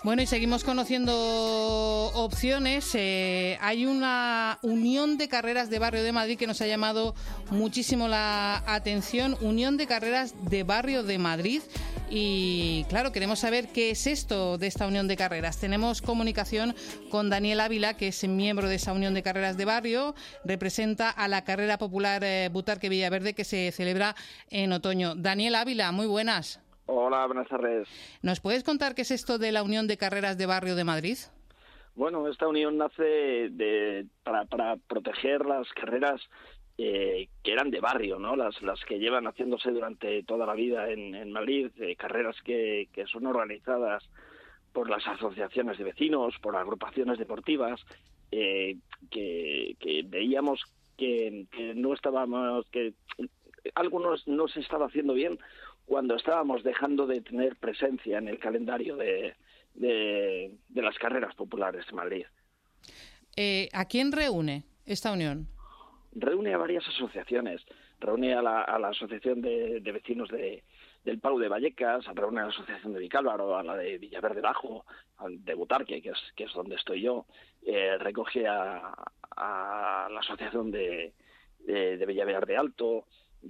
Bueno, y seguimos conociendo opciones. Hay una Unión de Carreras de Barrio de Madrid que nos ha llamado muchísimo la atención. Unión de Carreras de Barrio de Madrid. Y claro, queremos saber qué es esto de esta Unión de Carreras. Tenemos comunicación con Daniel Ávila, que es miembro de esa Unión de Carreras de Barrio. Representa a la carrera popular Butarque Villaverde, que se celebra en otoño. Daniel Ávila, muy buenas. Hola, buenas tardes. ¿Nos puedes contar qué es esto de la Unión de Carreras de Barrio de Madrid? Bueno, esta unión nace para proteger las carreras que eran de barrio, ¿no? Las que llevan haciéndose durante toda la vida en Madrid, carreras que son organizadas por las asociaciones de vecinos, por agrupaciones deportivas, que veíamos que no estábamos, que algo no se estaba haciendo bien cuando estábamos dejando de tener presencia en el calendario de las carreras populares de Madrid. ¿A quién reúne esta unión? Reúne a varias asociaciones. Reúne a la Asociación de Vecinos del Pau de Vallecas, reúne a la Asociación de Vicálvaro, a la de Villaverde Bajo, de Butarque, que es donde estoy yo. Recoge a la Asociación de Villaverde Alto.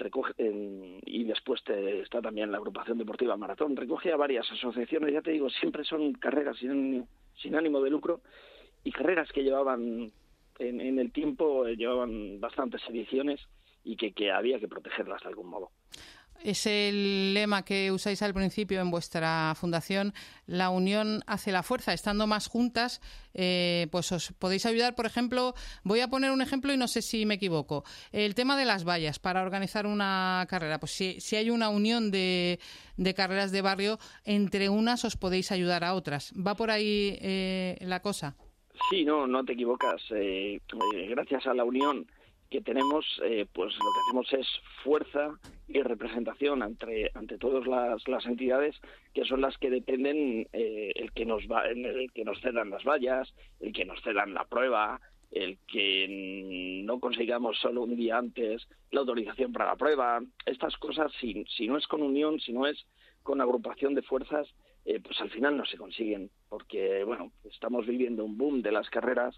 Y después está también la agrupación deportiva Maratón. Recoge a varias asociaciones, ya te digo, siempre son carreras sin ánimo de lucro y carreras que llevaban en el tiempo, llevaban bastantes ediciones y que había que protegerlas de algún modo. Es el lema que usáis al principio en vuestra fundación, la unión hace la fuerza. Estando más juntas, pues os podéis ayudar. Por ejemplo, voy a poner un ejemplo y no sé si me equivoco. El tema de las vallas para organizar una carrera. Pues si hay una unión de carreras de barrio, entre unas os podéis ayudar a otras. ¿Va por ahí la cosa? Sí, no te equivocas. Gracias a la unión que tenemos, pues lo que hacemos es fuerza y representación ante todas las entidades que son las que dependen, el que nos cedan las vallas, el que nos cedan la prueba, el que no consigamos solo un día antes la autorización para la prueba. Estas cosas, si no es con unión, si no es con agrupación de fuerzas, pues al final no se consiguen, porque bueno, estamos viviendo un boom de las carreras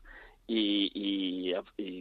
y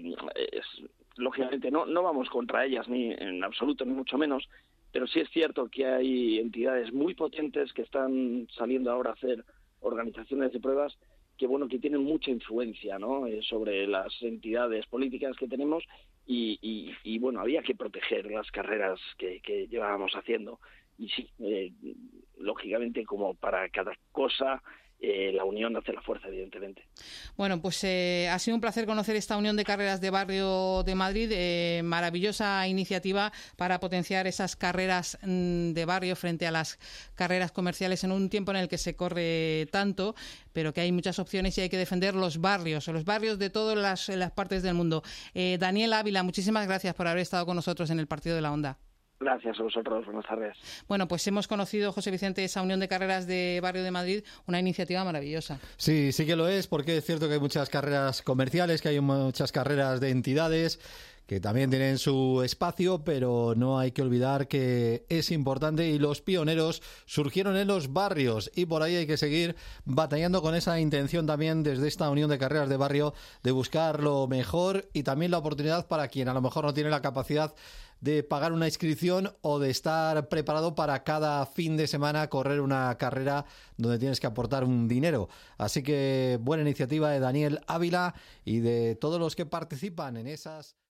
lógicamente no vamos contra ellas ni en absoluto, ni mucho menos, pero sí es cierto que hay entidades muy potentes que están saliendo ahora a hacer organizaciones de pruebas que tienen mucha influencia, ¿no? Sobre las entidades políticas que tenemos y bueno, había que proteger las carreras que llevábamos haciendo y sí, lógicamente, como para cada cosa, la unión hace la fuerza, evidentemente. Bueno, pues ha sido un placer conocer esta Unión de Carreras de Barrio de Madrid. Maravillosa iniciativa para potenciar esas carreras de barrio frente a las carreras comerciales en un tiempo en el que se corre tanto, pero que hay muchas opciones y hay que defender los barrios de todas las partes del mundo. Daniel Ávila, muchísimas gracias por haber estado con nosotros en el Partido de la Onda. Gracias a vosotros, buenas tardes. Bueno, pues hemos conocido, José Vicente, esa Unión de Carreras de Barrio de Madrid, una iniciativa maravillosa. Sí que lo es, porque es cierto que hay muchas carreras comerciales, que hay muchas carreras de entidades que también tienen su espacio, pero no hay que olvidar que es importante y los pioneros surgieron en los barrios y por ahí hay que seguir batallando con esa intención también desde esta Unión de Carreras de Barrio de buscar lo mejor y también la oportunidad para quien a lo mejor no tiene la capacidad de pagar una inscripción o de estar preparado para cada fin de semana correr una carrera donde tienes que aportar un dinero. Así que buena iniciativa de Daniel Ávila y de todos los que participan en esas